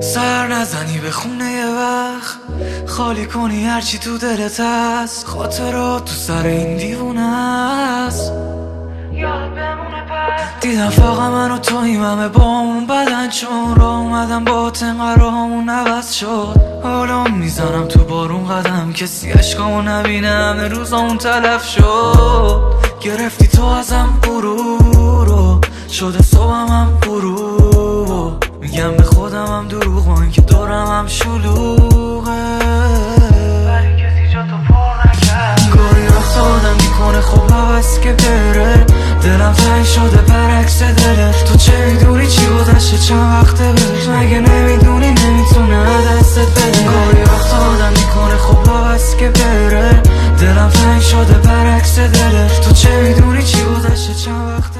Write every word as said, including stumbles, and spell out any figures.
سر نزنی به خونه یه وقت، خالی کنی هرچی تو دلت هست. خاطرات تو سر این دیوونه است، یاد بمونه پس. دیدم فقط من و تویم همه با اون بدن، چون را اومدم با تنقرامون عوض شد. حالا میزنم تو بارون قدم، کسی عشقامو نبینه، همه روزامون تلف شد. گرفتی تو ازم غرور رو، شده صبحم هم غروب. میگم به خودم هم دروغ، با اینکه دورم هم شلوغه، ولی کسی جا تو پر نکرد. گاهی وقت آدم میکنه خب هوس که بره، دلم تنگ شده برعکس دلت. تو چه میدونی چی گذشته چند وقته بهش، مگه نمیدونی نمیتونه دستت بده. گاهی وقت آدم میکنه خب هوس که بره، دلم تنگ شده برعکس دلت. تو چه میدونی چی گذشته چند وقته